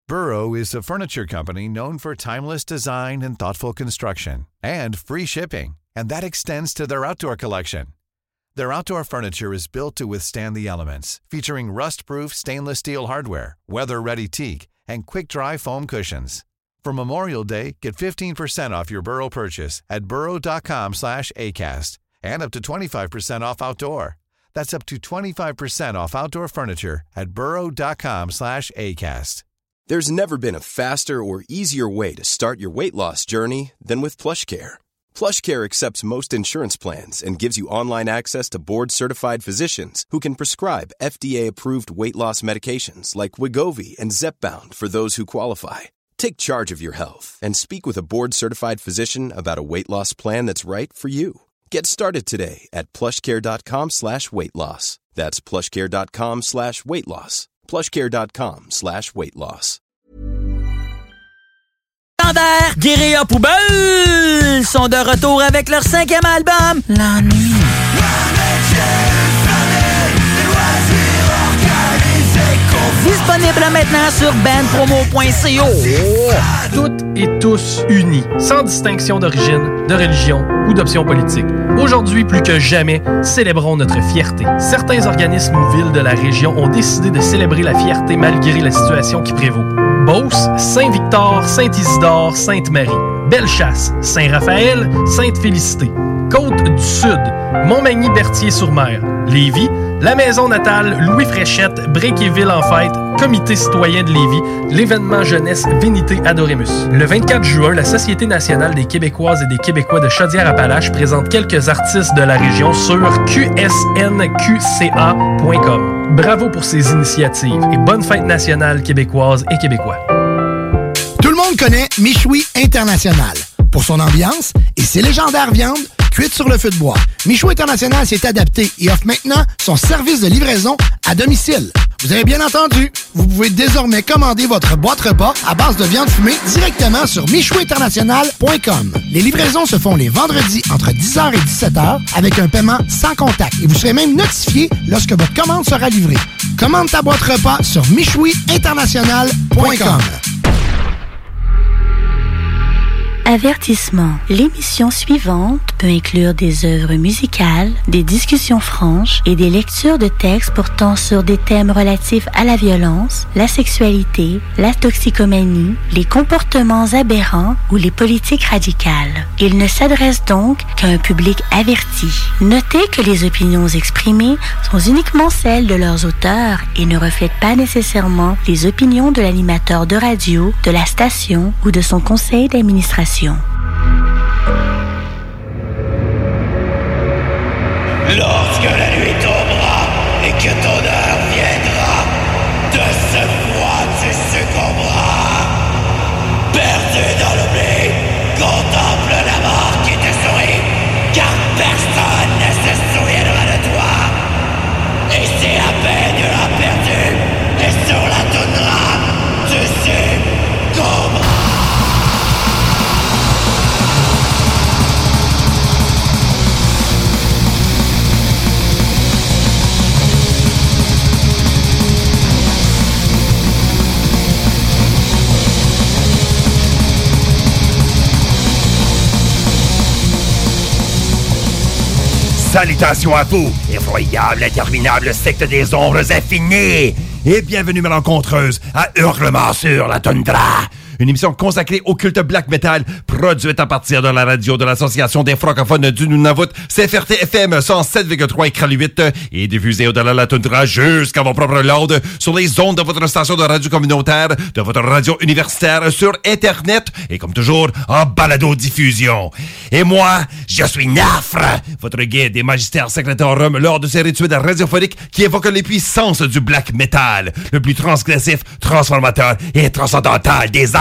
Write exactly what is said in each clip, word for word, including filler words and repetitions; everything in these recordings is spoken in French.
Burrow is a furniture company known for timeless design and thoughtful construction, and free shipping, and that extends to their outdoor collection. Their outdoor furniture is built to withstand the elements, featuring rust-proof stainless steel hardware, weather-ready teak, and quick-dry foam cushions. For Memorial Day, get fifteen percent off your Burrow purchase at burrow.com slash ACAST and up to twenty-five percent off outdoor. That's up to twenty-five percent off outdoor furniture at burrow.com slash ACAST. There's never been a faster or easier way to start your weight loss journey than with PlushCare. PlushCare accepts most insurance plans and gives you online access to board-certified physicians who can prescribe F D A-approved weight loss medications like Wegovy and Zepbound for those who qualify. Take charge of your health and speak with a board-certified physician about a weight loss plan that's right for you. Get started today at plushcare.com slash weight loss. That's plushcare.com slash weight loss. plushcare.com slash weight loss. Guérilla Poubelle sont de retour avec leur cinquième album, La Nuit. Disponible maintenant sur band promo point co. Toutes et tous unis, sans distinction d'origine, de religion ou d'option politique. Aujourd'hui, plus que jamais, célébrons notre fierté. Certains organismes ou villes de la région ont décidé de célébrer la fierté malgré la situation qui prévaut. Beauce, Saint-Victor, Saint-Isidore, Sainte-Marie. Bellechasse, Saint-Raphaël, Sainte-Félicité. Côte-du-Sud, Montmagny-Berthier-sur-Mer. Lévis, la maison natale Louis Fréchette, Bréquéville-en-Fête, Comité citoyen de Lévis, l'événement jeunesse Vénité Adoremus. Le vingt-quatre juin, la Société nationale des Québécoises et des Québécois de Chaudière-Appalaches présente quelques artistes de la région sur q s n q c a point com. Bravo pour ces initiatives et bonne fête nationale québécoise et québécois. Tout le monde connaît Michoui International pour son ambiance et ses légendaires viandes cuites sur le feu de bois. Michoui International s'est adapté et offre maintenant son service de livraison à domicile. Vous avez bien entendu, vous pouvez désormais commander votre boîte repas à base de viande fumée directement sur michoui international point com. Les livraisons se font les vendredis entre dix heures et dix-sept heures avec un paiement sans contact et vous serez même notifié lorsque votre commande sera livrée. Commande ta boîte repas sur michoui international point com. Avertissement. L'émission suivante peut inclure des œuvres musicales, des discussions franches et des lectures de textes portant sur des thèmes relatifs à la violence, la sexualité, la toxicomanie, les comportements aberrants ou les politiques radicales. Il ne s'adresse donc qu'à un public averti. Notez que les opinions exprimées sont uniquement celles de leurs auteurs et ne reflètent pas nécessairement les opinions de l'animateur de radio, de la station ou de son conseil d'administration. Lorsque la nuit tombera et que ton heure viendra, de ce froid tu succomberas. Perdu dans l'oubli, contemple la mort qui te sourit, car personne ne se souviendra de toi. Et si à peine tu l'as perdu, et sur la toundra, tu succomberas. Salutations à vous, effroyable, interminable secte des ombres infinies, et bienvenue mes rencontreuses à Hurlement sur la toundra. Une émission consacrée au culte black metal, produite à partir de la radio de l'Association des francophones du Nunavut, C F R T F M cent sept virgule trois écran huit, et diffusée au-delà de la toundra jusqu'à vos propres landes sur les ondes de votre station de radio communautaire, de votre radio universitaire sur Internet, et comme toujours, en balado-diffusion. Et moi, je suis Nafre, votre guide et magistère secretorum lors de ces rituels radiophoniques qui évoquent les puissances du black metal, le plus transgressif, transformateur et transcendantal des arts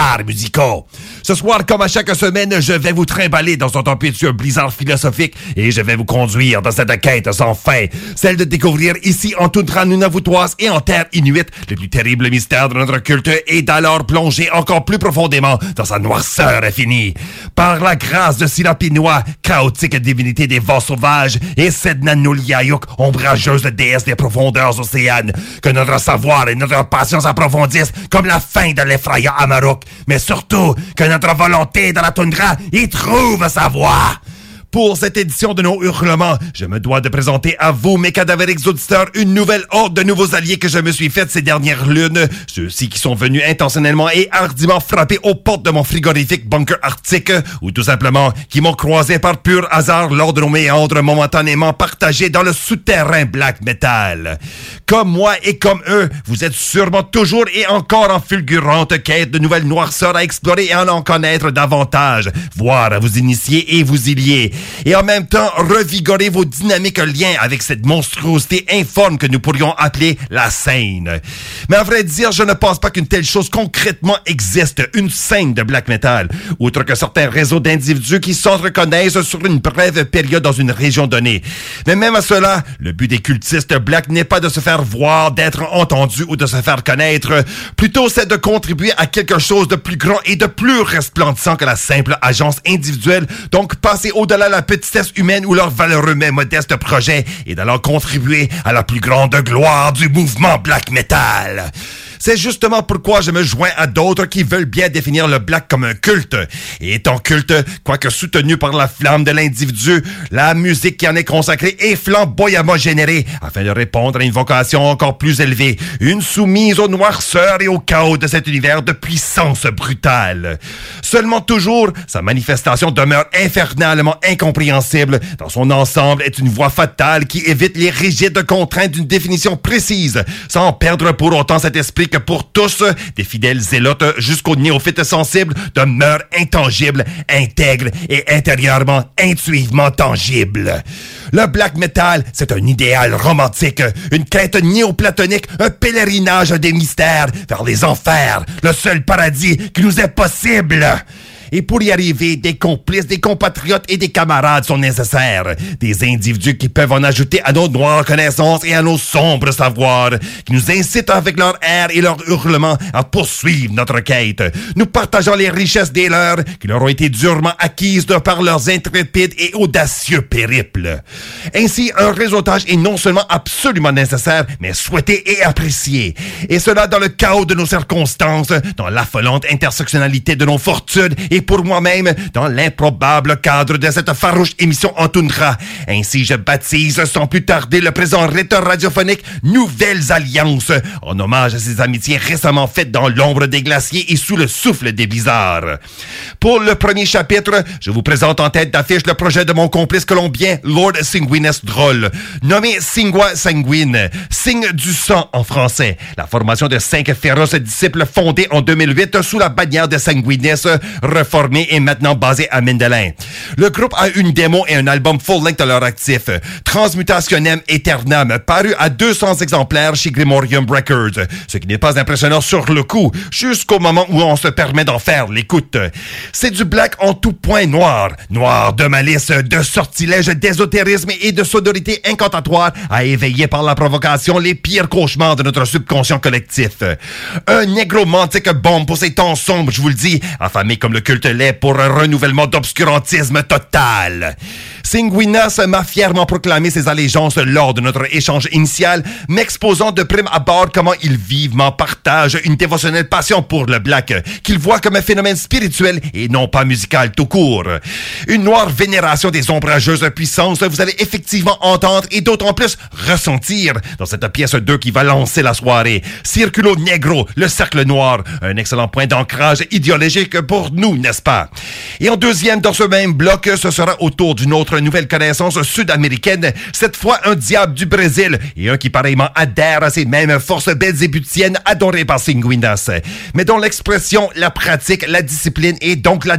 arts musicaux. Ce soir, comme à chaque semaine, je vais vous trimballer dans un tempétueux blizzard philosophique et je vais vous conduire dans cette quête sans fin, celle de découvrir ici en toundra nunavuttoise et en terre inuite le plus terrible mystère de notre culte et d'alors plonger encore plus profondément dans sa noirceur infinie. Par la grâce de Silapinois, chaotique divinité des vents sauvages, et Sednanuliayuk, ombrageuse déesse des profondeurs océanes, que notre savoir et notre passion s'approfondissent comme la fin de l'effrayant Amaruk, mais surtout que notre volonté dans la toundra y trouve sa voie. Pour cette édition de nos hurlements, je me dois de présenter à vous, mes cadavériques auditeurs, une nouvelle horde de nouveaux alliés que je me suis faite ces dernières lunes. Ceux-ci qui sont venus intentionnellement et hardiment frapper aux portes de mon frigorifique bunker arctique, ou tout simplement qui m'ont croisé par pur hasard lors de nos méandres momentanément partagés dans le souterrain black metal. Comme moi et comme eux, vous êtes sûrement toujours et encore en fulgurante quête de nouvelles noirceurs à explorer et à en connaître davantage, voire à vous initier et vous y lier. Et en même temps, revigorer vos dynamiques liens avec cette monstruosité informe que nous pourrions appeler la scène. Mais à vrai dire, je ne pense pas qu'une telle chose concrètement existe, une scène de black metal, outre que certains réseaux d'individus qui s'entreconnaissent sur une brève période dans une région donnée. Mais même à cela, le but des cultistes black n'est pas de se faire voir, d'être entendu ou de se faire connaître. Plutôt, c'est de contribuer à quelque chose de plus grand et de plus resplendissant que la simple agence individuelle, donc passer au-delà la petitesse humaine ou leur valeureux mais modeste projet et d'alors contribuer à la plus grande gloire du mouvement black metal. C'est justement pourquoi je me joins à d'autres qui veulent bien définir le black comme un culte. Et étant culte, quoique soutenu par la flamme de l'individu, la musique qui en est consacrée est flamboyamment générée afin de répondre à une vocation encore plus élevée, une soumise aux noirceurs et au chaos de cet univers de puissance brutale. Seulement toujours, sa manifestation demeure infernalement incompréhensible. Dans son ensemble est une voie fatale qui évite les rigides contraintes d'une définition précise, sans perdre pour autant cet esprit que pour tous, des fidèles zélotes jusqu'aux néophytes sensibles, demeure intangible, intègre et intérieurement, intuitivement tangible. Le black metal, c'est un idéal romantique, une quête néoplatonique, un pèlerinage des mystères vers les enfers, le seul paradis qui nous est possible. Et pour y arriver, des complices, des compatriotes et des camarades sont nécessaires. Des individus qui peuvent en ajouter à nos noires connaissances et à nos sombres savoirs, qui nous incitent avec leur air et leur hurlement à poursuivre notre quête, nous partageant les richesses des leurs qui leur ont été durement acquises de par leurs intrépides et audacieux périples. Ainsi, un réseautage est non seulement absolument nécessaire, mais souhaité et apprécié. Et cela dans le chaos de nos circonstances, dans l'affolante intersectionnalité de nos fortunes et pour moi-même, dans l'improbable cadre de cette farouche émission en toundra. Ainsi, je baptise sans plus tarder le présent rite radiophonique Nouvelles Alliances, en hommage à ces amitiés récemment faites dans l'ombre des glaciers et sous le souffle des blizzards. Pour le premier chapitre, je vous présente en tête d'affiche le projet de mon complice colombien, Lord Sanguinus Droll, nommé Singwa Sanguine, signe du sang en français. La formation de cinq féroces disciples fondée en deux mille huit sous la bannière de Sanguinus, formé et maintenant basé à Mendelin. Le groupe a une démo et un album full-length à leur actif, Transmutationem Aeternam, paru à deux cents exemplaires chez Grimorium Records, ce qui n'est pas impressionnant sur le coup, jusqu'au moment où on se permet d'en faire l'écoute. C'est du black en tout point noir, noir de malice, de sortilège, d'ésotérisme et de sonorité incantatoire à éveiller par la provocation les pires cauchemars de notre subconscient collectif. Un négromantique bombe pour ces temps sombres, je vous le dis, affamé comme le culte l'est pour un renouvellement d'obscurantisme total. Sanguinus m'a fièrement proclamé ses allégeances lors de notre échange initial, m'exposant de prime abord comment il vivement partage une dévotionnelle passion pour le black, qu'il voit comme un phénomène spirituel et non pas musical tout court. Une noire vénération des ombrageuses puissances, vous allez effectivement entendre et d'autant plus ressentir dans cette pièce deux qui va lancer la soirée. Circulo Negro, le cercle noir, un excellent point d'ancrage idéologique pour nous, n'est-ce pas? Et en deuxième, dans ce même bloc, ce sera autour d'une autre nouvelle connaissance sud-américaine, cette fois un diable du Brésil et un qui pareillement adhère à ces mêmes forces belzébutiennes adorées par Sanguinus, mais dont l'expression, la pratique, la discipline et donc la doctrine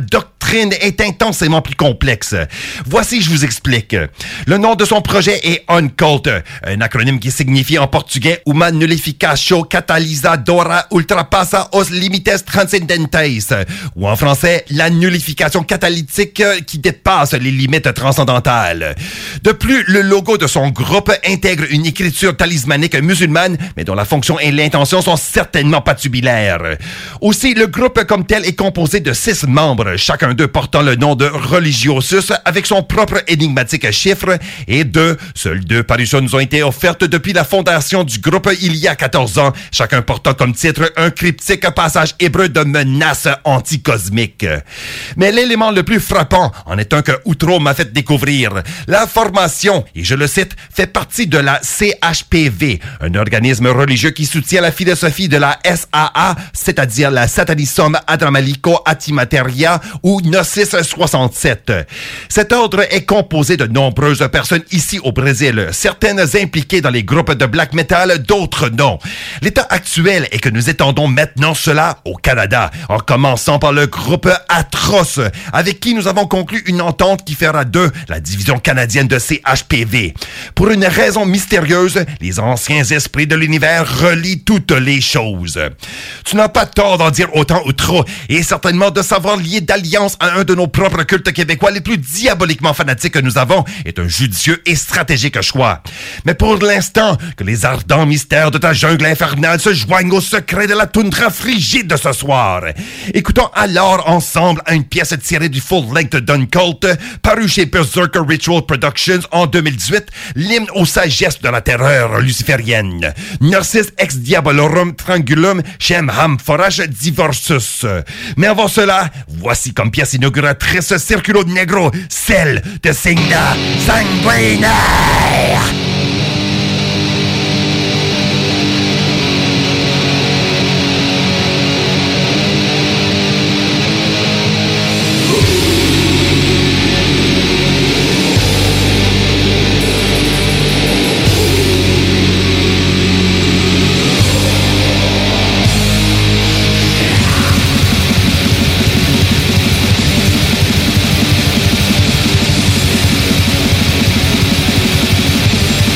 doctrine est intensément plus complexe. Voici, je vous explique. Le nom de son projet est Uncult, un acronyme qui signifie en portugais Uma Nullificatio Catalisadora Ultrapassa os Limites Transcendentes, ou en français, la nullification catalytique qui dépasse les limites transcendantales. De plus, le logo de son groupe intègre une écriture talismanique musulmane, mais dont la fonction et l'intention sont certainement pas tubulaires. Aussi, le groupe comme tel est composé de six membres, chacun d'eux portant le nom de Religiosus avec son propre énigmatique chiffre, et deux, seules deux parutions nous ont été offertes depuis la fondation du groupe il y a quatorze ans, chacun portant comme titre un cryptique passage hébreu de menace anticosmique. Mais l'élément le plus frappant en est un que Outreau m'a fait découvrir. La formation, et je le cite, fait partie de la C H P V, un organisme religieux qui soutient la philosophie de la S A A, c'est-à-dire la Satanisum Adramalico Antimateria ou Gnosis soixante-sept. Cet ordre est composé de nombreuses personnes ici au Brésil, certaines impliquées dans les groupes de black metal, d'autres non. L'état actuel est que nous étendons maintenant cela au Canada, en commençant par le groupe Atroce, avec qui nous avons conclu une entente qui fera d'eux la division canadienne de C H P V. Pour une raison mystérieuse, les anciens esprits de l'univers relient toutes les choses. Tu n'as pas tort d'en dire autant ou trop, et certainement de savoir lier d'alliance à un de nos propres cultes québécois les plus diaboliquement fanatiques que nous avons est un judicieux et stratégique choix. Mais pour l'instant, que les ardents mystères de ta jungle infernale se joignent au secret de la toundra frigide de ce soir. Écoutons alors ensemble une pièce tirée du full-length d'Uncult, paru chez Berserker Ritual Productions en deux mille dix-huit, l'hymne aux sagesses de la terreur luciférienne. Narcis ex diabolorum triangulum chem ham forage divorsus. Mais avant cela, voici comme pièce inauguratrice Circulo Negro, celle de Signa Sanguinaire. We'll be right back.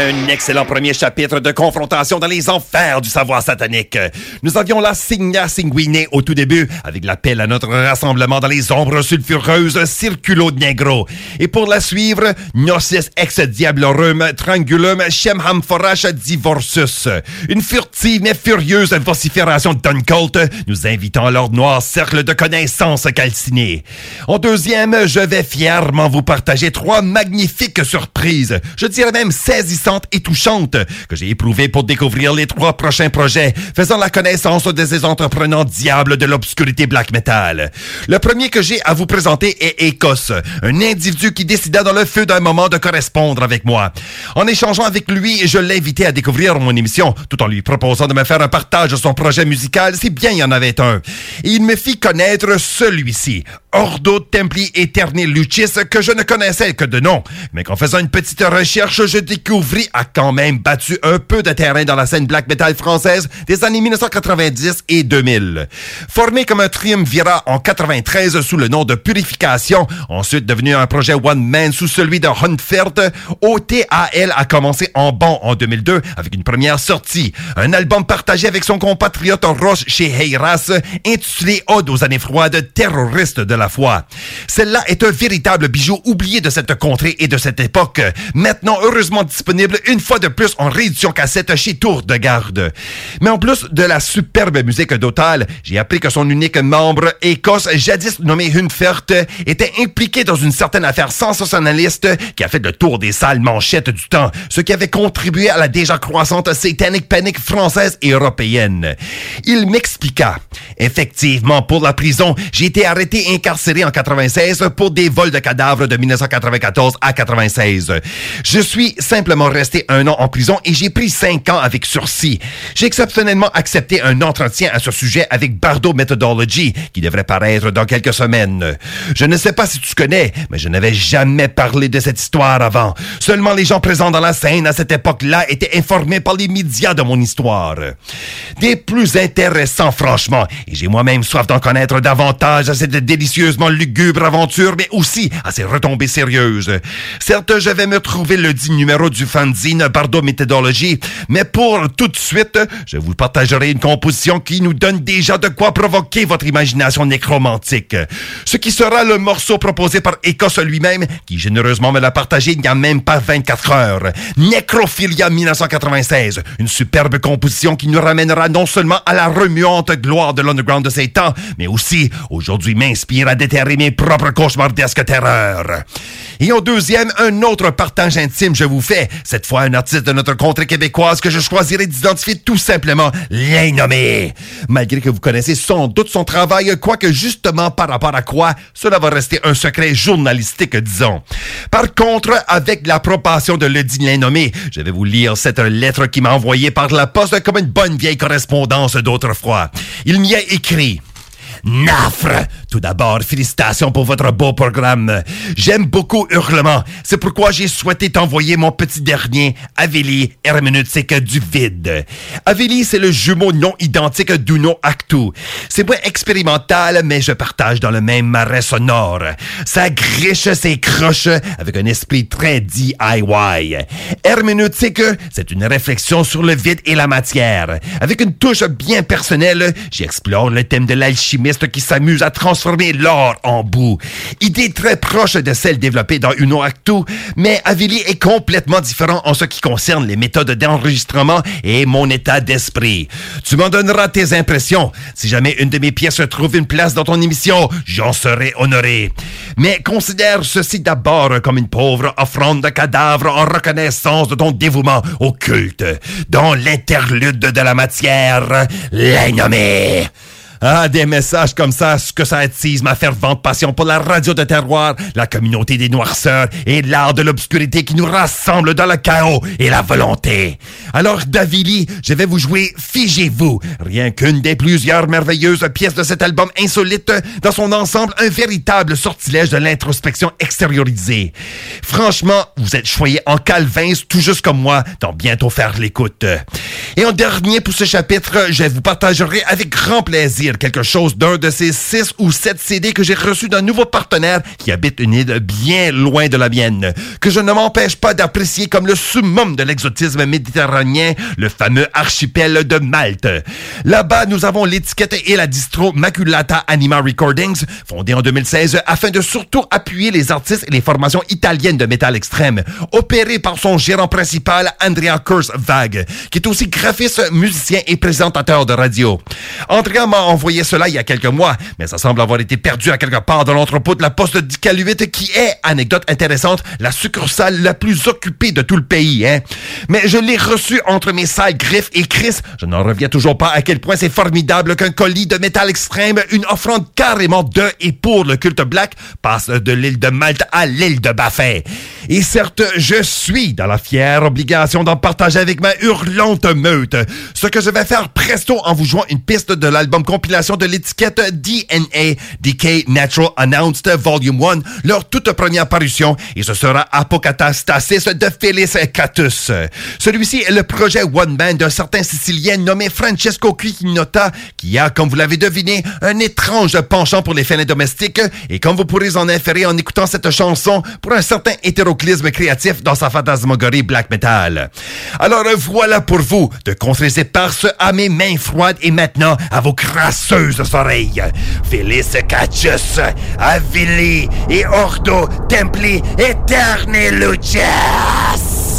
un excellent premier chapitre de confrontation dans les enfers du savoir satanique. Nous avions la Signa Sanguinée au tout début, avec l'appel à notre rassemblement dans les ombres sulfureuses Circulo Negro. Et pour la suivre, Gnosis Ex Diablorum Trangulum Shem Hamforach Divorsus. Une furtive mais furieuse vocifération d'Unkult, nous invitant à leur noir cercle de connaissances calcinées. En deuxième, je vais fièrement vous partager trois magnifiques surprises, je dirais même saisissantes et touchantes, que j'ai éprouvées pour découvrir les trois prochains projets, faisant la connaissance de ces entreprenants diables de l'obscurité black metal. Le premier que j'ai à vous présenter est Écos, un individu qui décida dans le feu d'un moment de correspondre avec moi. En échangeant avec lui, je l'invitais à découvrir mon émission, tout en lui proposant de me faire un partage de son projet musical, si bien il y en avait un. Et il me fit connaître celui-ci, Ordo Templi Aeterni Lucis, que je ne connaissais que de nom, mais qu'en faisant une petite recherche, je découvris a quand même battu un peu de terrain dans la scène black metal française des années dix-neuf cent quatre-vingt-dix et deux mille. Formé comme un triumvirat en quatre-vingt-treize sous le nom de Purification, ensuite devenu un projet one-man sous celui de Hunfert, O T A L a commencé en bon en deux mille deux avec une première sortie, un album partagé avec son compatriote Roche chez Heiras, intitulé Ode aux années froides, terroristes de la foi. Celle-là est un véritable bijou oublié de cette contrée et de cette époque, maintenant heureusement disponible une fois de plus en réédition cassette chez Tour de Garde. Mais en plus de la superbe musique d'Otal, j'ai appris que son unique membre, Écos, jadis nommé Hunfert, était impliqué dans une certaine affaire sensationnaliste qui a fait le tour des salles manchettes du temps, ce qui avait contribué à la déjà croissante satanic panic française et européenne. Il m'expliqua. Effectivement, pour la prison, j'ai été arrêté et incarcéré en quatre-vingt-seize pour des vols de cadavres de dix-neuf cent quatre-vingt-quatorze à quatre-vingt-seize. Je suis simplement resté un an en prison et j'ai pris cinq ans avec sursis. J'ai exceptionnellement accepté un entretien à ce sujet avec Bardo Methodology, qui devrait paraître dans quelques semaines. Je ne sais pas si tu connais, mais je n'avais jamais parlé de cette histoire avant. Seulement les gens présents dans la scène à cette époque-là étaient informés par les médias de mon histoire. Des plus intéressants, franchement, et j'ai moi-même soif d'en connaître davantage à cette délicieusement lugubre aventure, mais aussi à ses retombées sérieuses. Certes, je vais me trouver le dit numéro du fanzine Bardo Methodology, mais pour tout de suite, je vous partagerai une composition qui nous donne déjà de quoi provoquer votre imagination nécromantique. Ce qui sera le morceau proposé par Écos lui-même, qui généreusement me l'a partagé il n'y a même pas vingt-quatre heures. Necrophilia dix-neuf cent quatre-vingt-seize, une superbe composition qui nous ramènera non seulement à la remuante gloire de l'underground de ces temps, mais aussi, aujourd'hui, m'inspire à déterrer mes propres cauchemardesques terreurs. Et en deuxième, un autre partage intime je vous fais, cette fois un artiste de notre contrée québécoise que je choisirai d'identifier tout simplement l'innommé. Malgré que vous connaissez sans doute son travail, quoique justement par rapport à quoi, cela va rester un secret journalistique, disons. Par contre, avec l'approbation de ledit l'innommé, je vais vous lire cette lettre qu'il m'a envoyée par la poste comme une bonne vieille correspondance d'autrefois. Il m'y a écrit... Nafre! Tout d'abord, félicitations pour votre beau programme. J'aime beaucoup Hurlement. C'est pourquoi j'ai souhaité t'envoyer mon petit dernier, Avélie, herméneutique du vide. Avélie, c'est le jumeau non identique d'Uno Actu. C'est moins expérimental, mais je partage dans le même marais sonore. Ça griche ses croches avec un esprit très D I Y. Herméneutique, c'est une réflexion sur le vide et la matière. Avec une touche bien personnelle, j'explore le thème de l'alchimie qui s'amuse à transformer l'or en boue. Idée très proche de celle développée dans Uno Actu, mais Avélie est complètement différent en ce qui concerne les méthodes d'enregistrement et mon état d'esprit. Tu m'en donneras tes impressions. Si jamais une de mes pièces trouve une place dans ton émission, j'en serai honoré. Mais considère ceci d'abord comme une pauvre offrande de cadavres en reconnaissance de ton dévouement au culte. Dans l'interlude de la matière, l'innommé. Ah, des messages comme ça, ce que ça attise ma fervente passion pour la radio de terroir, la communauté des noirceurs et l'art de l'obscurité qui nous rassemble dans le chaos et la volonté. Alors, Davili, je vais vous jouer Figez-vous, rien qu'une des plusieurs merveilleuses pièces de cet album insolite, dans son ensemble, un véritable sortilège de l'introspection extériorisée. Franchement, vous êtes choyé en Calvin, tout juste comme moi, d'en bientôt faire l'écoute. Et en dernier pour ce chapitre, je vous partagerai avec grand plaisir dire quelque chose d'un de ces six ou sept C D que j'ai reçus d'un nouveau partenaire qui habite une île bien loin de la mienne, que je ne m'empêche pas d'apprécier comme le summum de l'exotisme méditerranéen, le fameux archipel de Malte. Là-bas, nous avons l'étiquette et la distro Maculata Anima Recordings, fondée en deux mille seize afin de surtout appuyer les artistes et les formations italiennes de métal extrême, opérée par son gérant principal, Andrea Kurzwag, qui est aussi graphiste, musicien et présentateur de radio. Andrea m'a envoyé cela il y a quelques mois, mais ça semble avoir été perdu à quelque part dans l'entrepôt de la poste d'Iqaluit, qui est, anecdote intéressante, la succursale la plus occupée de tout le pays, hein. Mais je l'ai reçu entre mes sales griffes et Chris, je n'en reviens toujours pas à quel point c'est formidable qu'un colis de métal extrême, une offrande carrément de et pour le culte black, passe de l'île de Malte à l'île de Baffin. Et certes, je suis dans la fière obligation d'en partager avec ma hurlante meute, ce que je vais faire presto en vous jouant une piste de l'album compilation de l'étiquette D N A, Decay Natural Announced Volume un, leur toute première parution, et ce sera Apocatastasis de Félix Catus. Celui-ci est le projet One Man d'un certain Sicilien nommé Francesco Quinotta, qui a, comme vous l'avez deviné, un étrange penchant pour les félins domestiques, et comme vous pourrez en inférer en écoutant cette chanson, pour un certain hétéroclisme créatif dans sa fantasmagorie black metal. Alors voilà pour vous, de contrées éparses à mes mains froides et maintenant à vos crasseuses oreilles. Félix Catus, Avili et Ordo Templi Eterne Luces.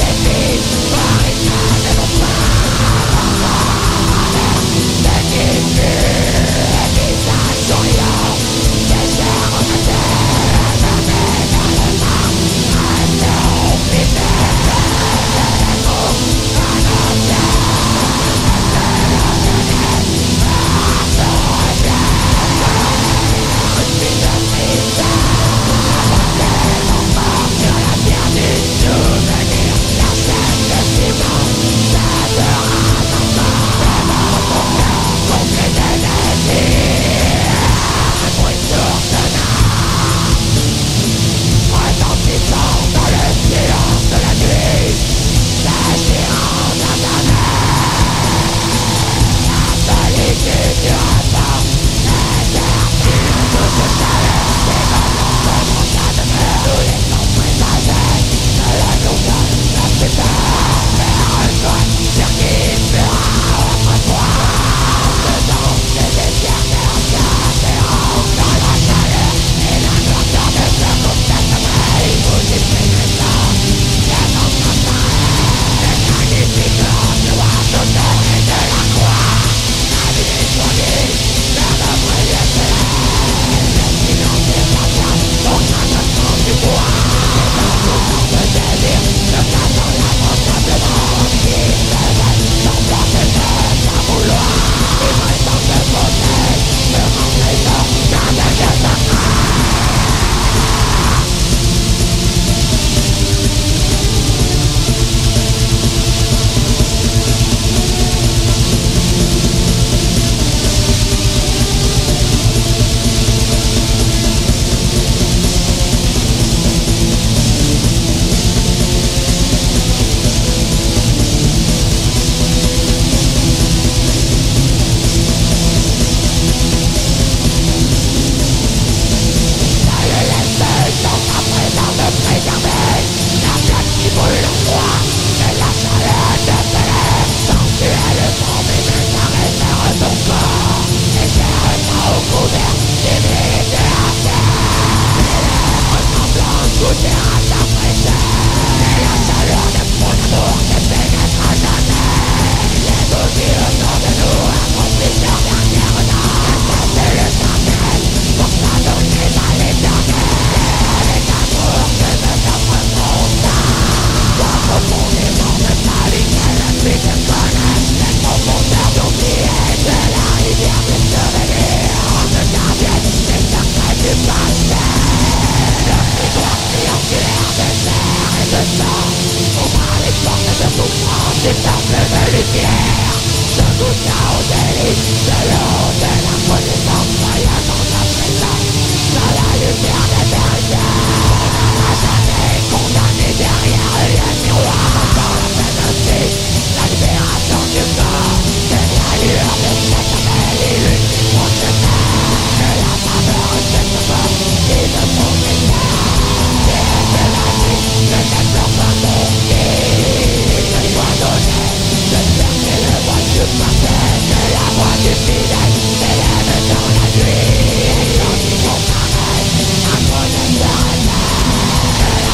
Thank you. Fidèle,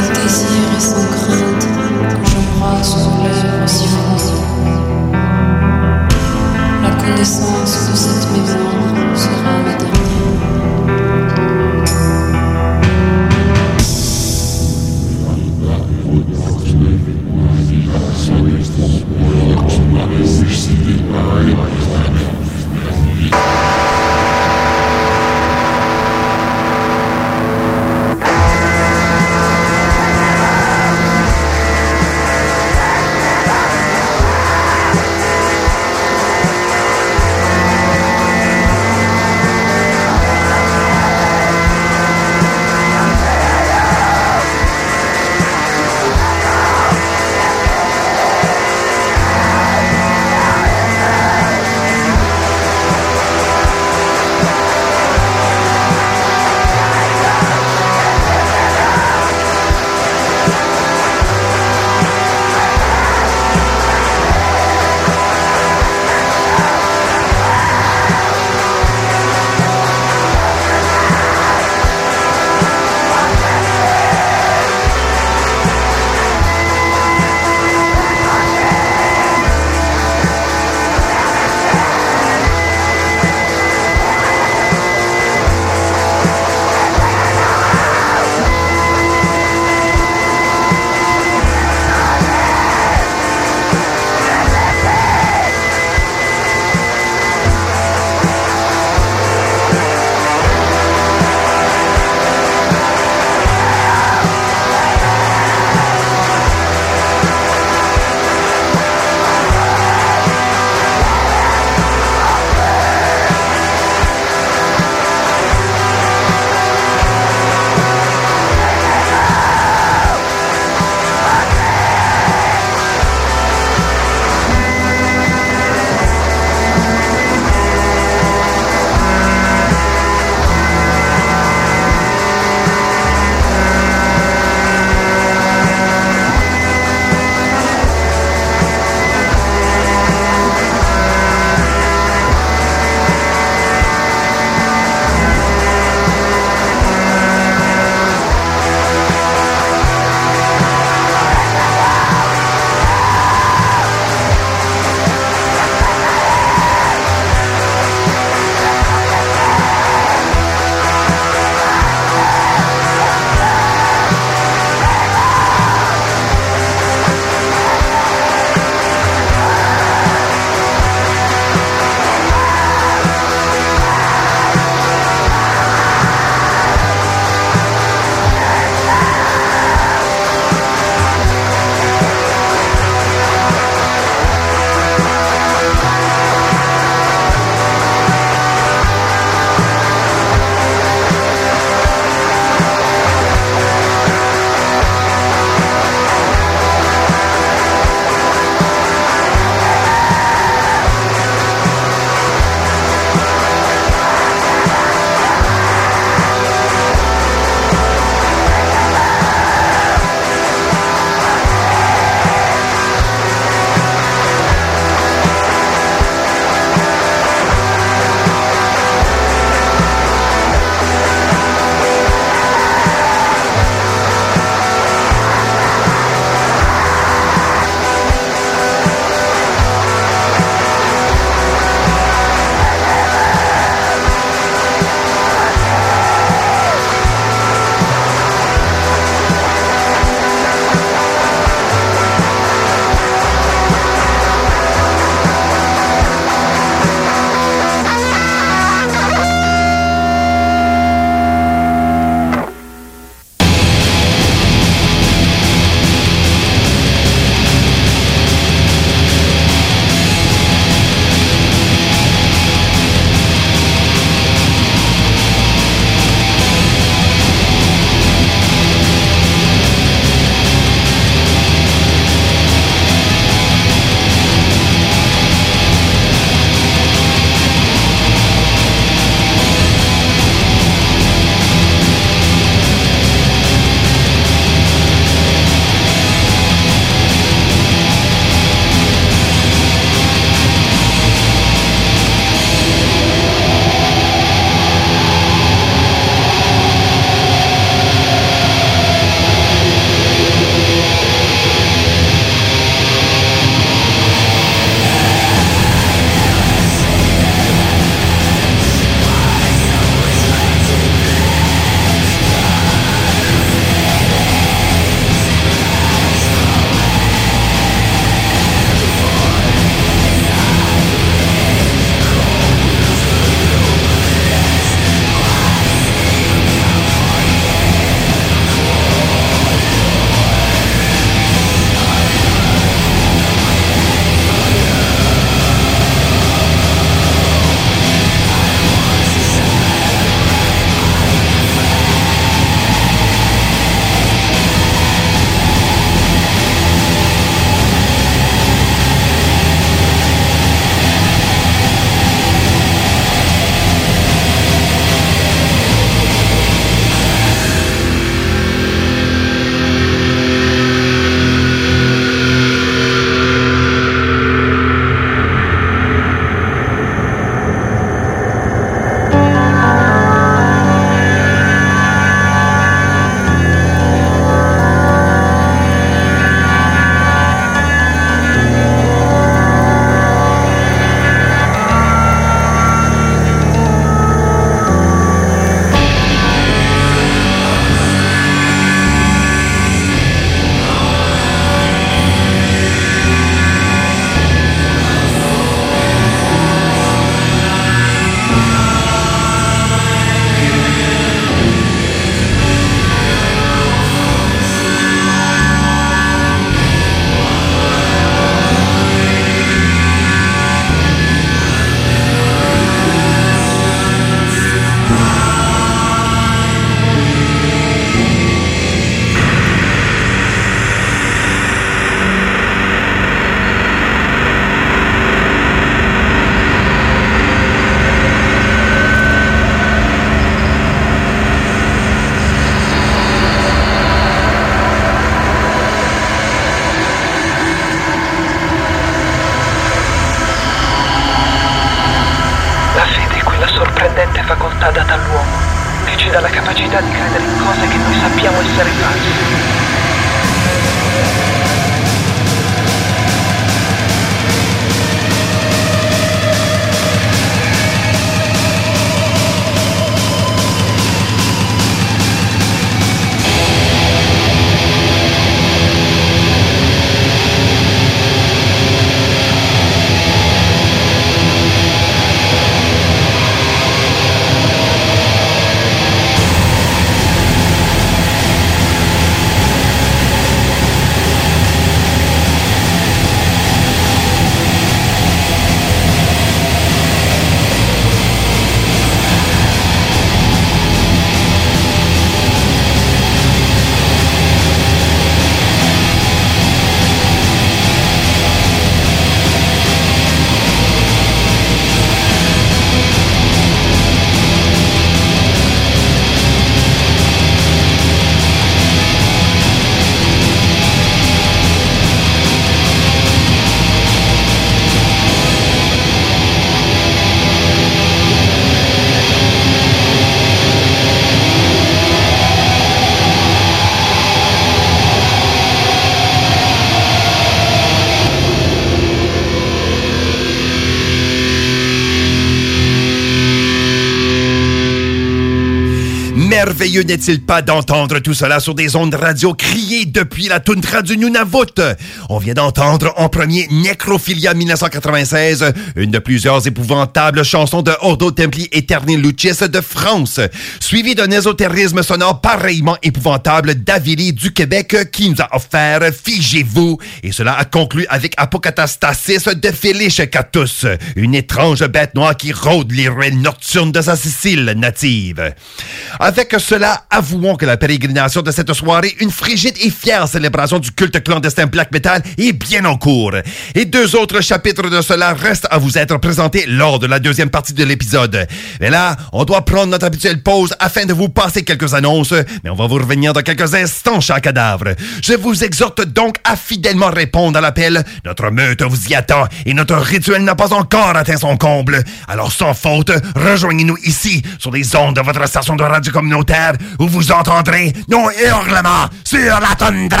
merveilleux n'est-il pas d'entendre tout cela sur des ondes radio criées depuis la toundra du Nunavut? On vient d'entendre en premier Necrophilia dix-neuf cent quatre-vingt-seize, une de plusieurs épouvantables chansons de Ordo Templi Aeterni Lucis de France, suivi d'un ésotérisme sonore pareillement épouvantable d'Avili du Québec qui nous a offert Figez-vous, et cela a conclu avec Apocatastasis de Félix Catus, une étrange bête noire qui rôde les ruelles nocturnes de sa Sicile native. Avec cela, avouons que la pérégrination de cette soirée, une frigide et fière célébration du culte clandestin black metal, est bien en cours. Et deux autres chapitres de cela restent à vous être présentés lors de la deuxième partie de l'épisode. Mais là, on doit prendre notre habituelle pause afin de vous passer quelques annonces, mais on va vous revenir dans quelques instants, cher cadavre. Je vous exhorte donc à fidèlement répondre à l'appel. Notre meute vous y attend et notre rituel n'a pas encore atteint son comble. Alors sans faute, rejoignez-nous ici, sur les ondes de votre station de radio communautaire, où vous entendrez nos hurlements sur la toundra.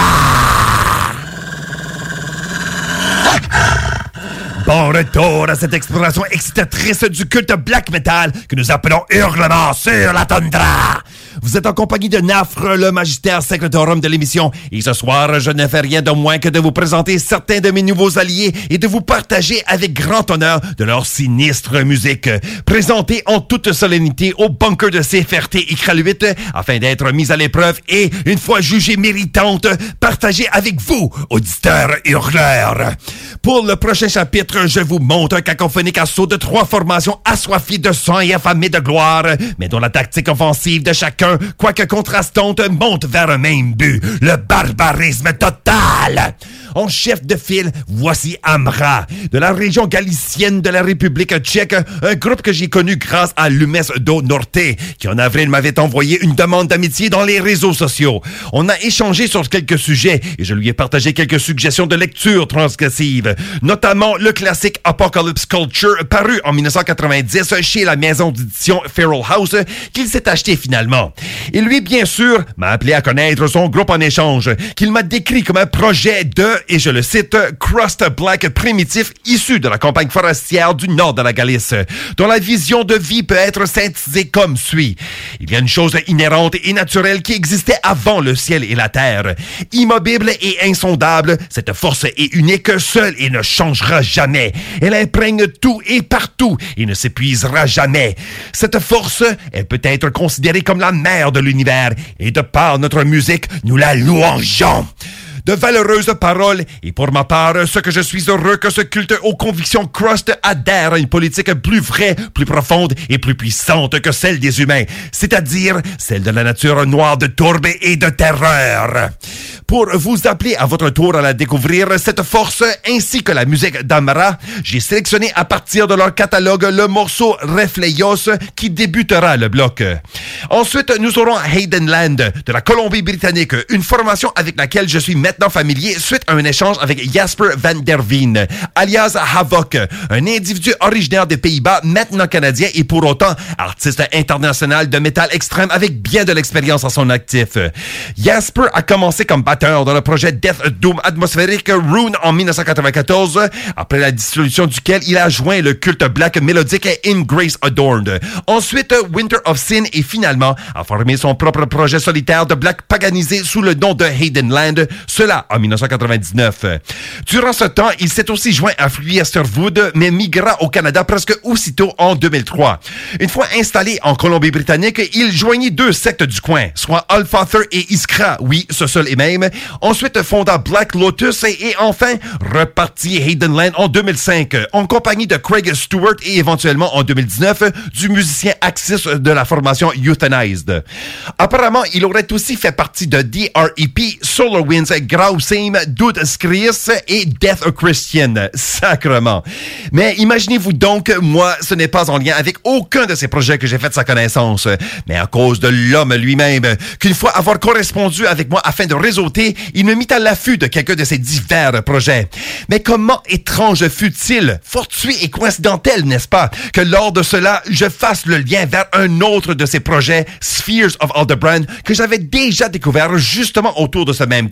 Bon retour à cette exploration excitatrice du culte black metal que nous appelons Hurlement sur la toundra. Vous êtes en compagnie de Nafre, le magistère secretorum de l'émission, et ce soir, je ne fais rien de moins que de vous présenter certains de mes nouveaux alliés et de vous partager avec grand honneur de leur sinistre musique, présentée en toute solennité au bunker de C F R T Iqaluit afin d'être mise à l'épreuve et, une fois jugée méritante, partagée avec vous, auditeurs hurleurs. Pour le prochain chapitre, je vous montre un cacophonique assaut de trois formations assoiffées de sang et affamées de gloire, mais dont la tactique offensive de chacun, quoique contrastante, monte vers un même but, le barbarisme total. En chef de file, voici Amra, de la région galicienne de la République tchèque, un groupe que j'ai connu grâce à Lumes do Norte, qui en avril m'avait envoyé une demande d'amitié dans les réseaux sociaux. On a échangé sur quelques sujets et je lui ai partagé quelques suggestions de lecture transgressive, notamment le classique Apocalypse Culture, paru en dix-neuf cent quatre-vingt-dix chez la maison d'édition Feral House, qu'il s'est acheté finalement. Et lui, bien sûr, m'a appelé à connaître son groupe en échange, qu'il m'a décrit comme un projet de, et je le cite, crust black primitif issu de la campagne forestière du nord de la Galice, dont la vision de vie peut être synthétisée comme suit. Il y a une chose inhérente et naturelle qui existait avant le ciel et la terre. Immobile et insondable, cette force est unique, seule et ne changera jamais. Elle imprègne tout et partout et ne s'épuisera jamais. Cette force, elle peut être considérée comme la mère de l'univers et de par notre musique, nous la louangeons. De valeureuses paroles, et pour ma part, ce que je suis heureux que ce culte aux convictions crust adhère à une politique plus vraie, plus profonde et plus puissante que celle des humains, c'est-à-dire celle de la nature noire de tourbe et de terreur. Pour vous appeler à votre tour à la découvrir, cette force ainsi que la musique d'Amra, j'ai sélectionné à partir de leur catalogue le morceau Reflejos qui débutera le bloc. Ensuite, nous aurons Heidenland de la Colombie-Britannique, une formation avec laquelle je suis maintenant familier suite à un échange avec Jasper van der Veen, alias Havoc, un individu originaire des Pays-Bas, maintenant canadien et pour autant artiste international de métal extrême avec bien de l'expérience à son actif. Jasper a commencé comme batteur dans le projet Death Doom atmosphérique Rune en dix-neuf cent quatre-vingt-quatorze, après la dissolution duquel il a joint le culte black mélodique In Grace Adorned. Ensuite, Winter of Sin et finalement a formé son propre projet solitaire de black paganisé sous le nom de Heidenland, cela en dix-neuf cent quatre-vingt-dix-neuf. Durant ce temps, il s'est aussi joint à Fluyesterwood, mais migra au Canada presque aussitôt en deux mille trois. Une fois installé en Colombie-Britannique, il joignit deux sectes du coin, soit Allfather et Iskra, oui, ce seul et même. Ensuite, fonda Black Lotus et, et enfin, repartit Heidenland en deux mille cinq, en compagnie de Craig Stewart et éventuellement en deux mille dix-neuf, du musicien Axis de la formation Euthanized. Apparemment, il aurait aussi fait partie de D R E P, SolarWinds, Grauseim, Dude Skries et Death Christian. Sacrement. Mais imaginez-vous donc, moi, ce n'est pas en lien avec aucun de ces projets que j'ai fait de sa connaissance, mais à cause de l'homme lui-même, qu'une fois avoir correspondu avec moi afin de réseauter, il me mit à l'affût de quelques de ses divers projets. Mais comment étrange fut-il, fortuit et coïncidentel, n'est-ce pas, que lors de cela, je fasse le lien vers un autre de ses projets, Spheres of Aldebrand, que j'avais déjà découvert justement autour de ce même temps.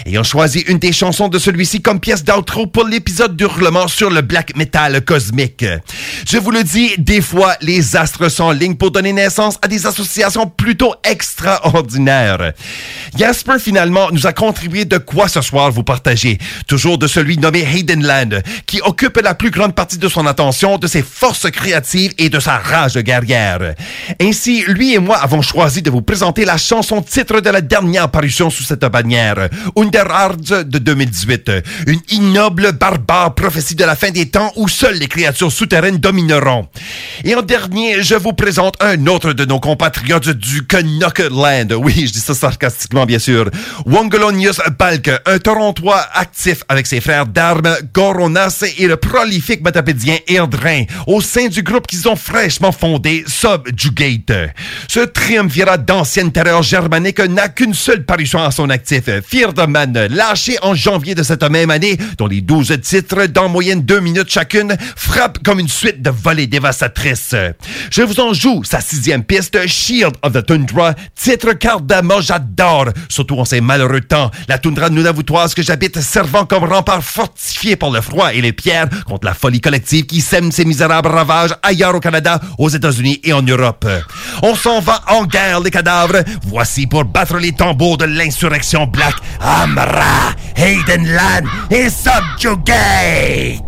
ayant choisi une des chansons de celui-ci comme pièce d'outro pour l'épisode d'Hurlement sur le black metal cosmique. Je vous le dis, des fois, les astres s'enlignent pour donner naissance à des associations plutôt extraordinaires. Jasper, finalement, nous a contribué de quoi ce soir vous partager. Toujours de celui nommé Heidenland, qui occupe la plus grande partie de son attention, de ses forces créatives et de sa rage guerrière. Ainsi, lui et moi avons choisi de vous présenter la chanson titre de la dernière parution sous cette bannière, Underhards de deux mille dix-huit. Une ignoble, barbare prophétie de la fin des temps où seules les créatures souterraines domineront. Et en dernier, je vous présente un autre de nos compatriotes du Canuckland. Oui, je dis ça sarcastiquement, bien sûr. Wongolonius Balk, un Torontois actif avec ses frères d'armes, Goronas et le prolifique matapédien Erdrin, au sein du groupe qu'ils ont fraîchement fondé, Subjugate. Ce triumvirat d'ancienne terreur germanique n'a qu'une seule parution à son actif, Fear the Man, lâché en janvier de cette même année, dont les douze titres, d'en moyenne deux minutes chacune, frappent comme une suite de volées dévastatrices. Je vous en joue sa sixième piste, Shield of the Tundra, titre qu'ardemment j'adore, surtout en ces malheureux temps, la toundra nunavuttoise que j'habite servant comme rempart fortifié par le froid et les pierres contre la folie collective qui sème ses misérables ravages ailleurs au Canada, aux États-Unis et en Europe. On s'en va en guerre, les cadavres. Voici pour battre les tambours de l'insurrection black, Amra, Heidenland et Subjugate!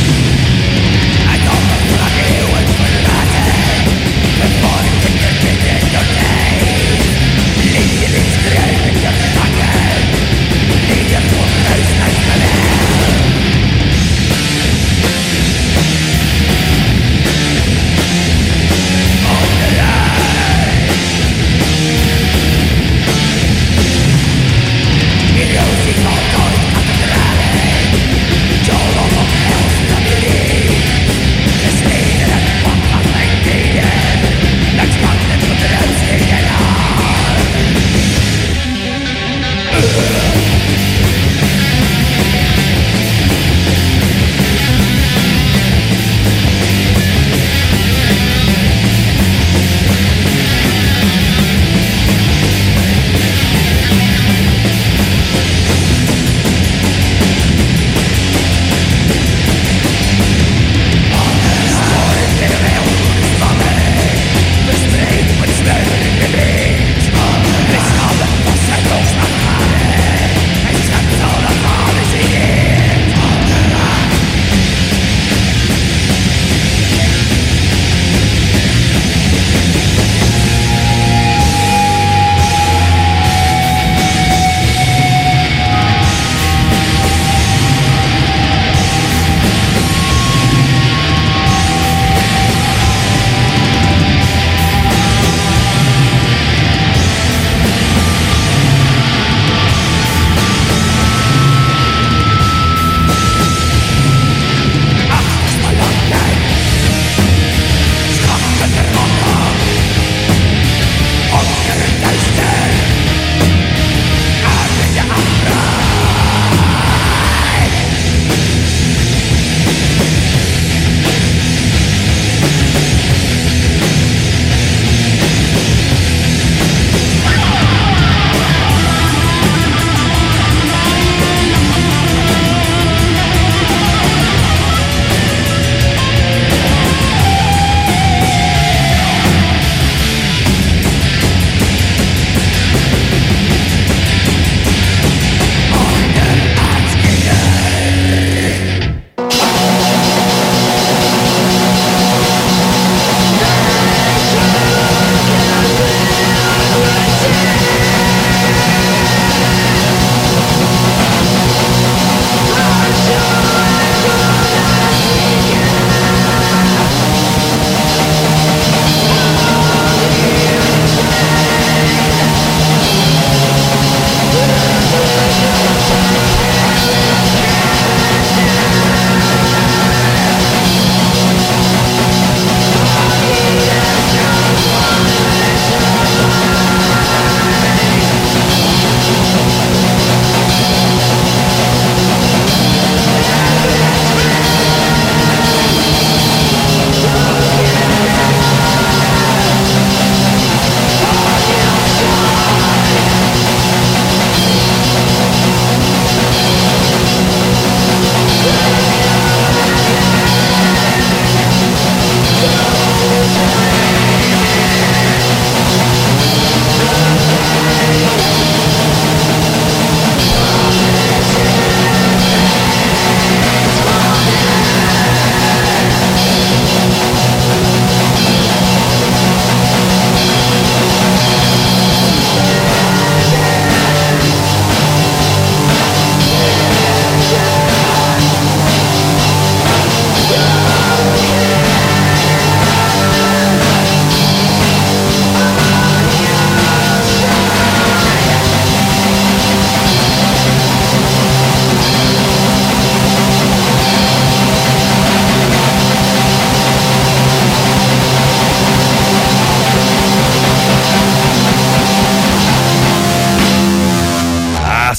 Take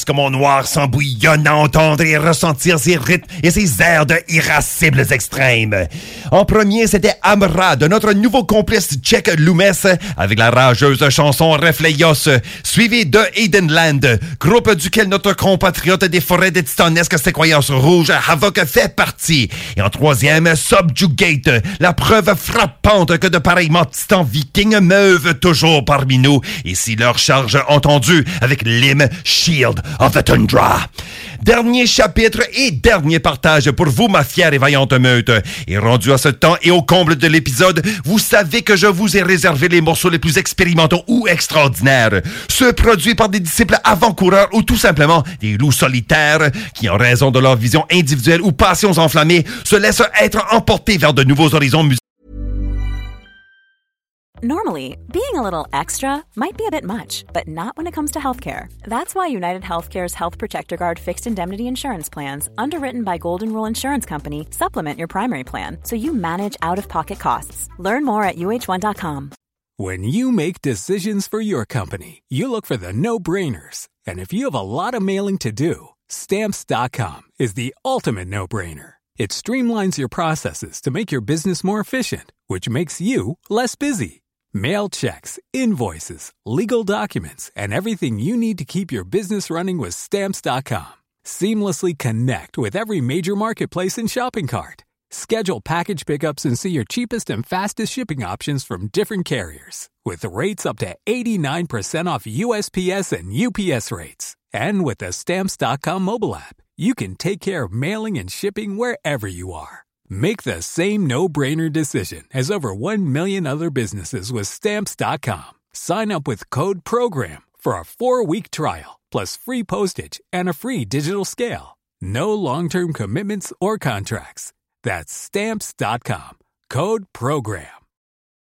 que mon noir s'embouillonne à entendre et ressentir ses rythmes et ses airs de irascibles extrêmes. En premier, c'était Amra de notre nouveau complice tchèque Loomis avec la rageuse chanson Reflejos, suivi de Edenland, groupe duquel notre compatriote des forêts des titanesques séquoias rouges Havoc fait partie. Et en troisième, Subjugate, la preuve frappante que de pareillement titans vikings meuvent toujours parmi nous, et si leur charge entendue avec l'hymne Shield of the Tundra. Dernier chapitre et dernier partage pour vous, ma fière et vaillante meute. Et rendu à ce temps et au comble de l'épisode, vous savez que je vous ai réservé les morceaux les plus expérimentaux ou extraordinaires. Ceux produits par des disciples avant-coureurs ou tout simplement des loups solitaires qui, en raison de leur vision individuelle ou passions enflammées, se laissent être emportés vers de nouveaux horizons musicaux. Normally, being a little extra might be a bit much, but not when it comes to healthcare. That's why United Healthcare's Health Protector Guard fixed indemnity insurance plans, underwritten by Golden Rule Insurance Company, supplement your primary plan so you manage out-of-pocket costs. Learn more at U H one dot com. When you make decisions for your company, you look for the no-brainers. And if you have a lot of mailing to do, Stamps dot com is the ultimate no-brainer. It streamlines your processes to make your business more efficient, which makes you less busy. Mail checks, invoices, legal documents, and everything you need to keep your business running with Stamps dot com. Seamlessly connect with every major marketplace and shopping cart. Schedule package pickups and see your cheapest and fastest shipping options from different carriers. With rates up to eighty-nine percent off U S P S and U P S rates. And with the Stamps dot com mobile app, you can take care of mailing and shipping wherever you are. Make the same no-brainer decision as over one million other businesses with Stamps dot com. Sign up with code PROGRAM for a four-week trial, plus free postage and a free digital scale. No long-term commitments or contracts. That's Stamps dot com. Code PROGRAM.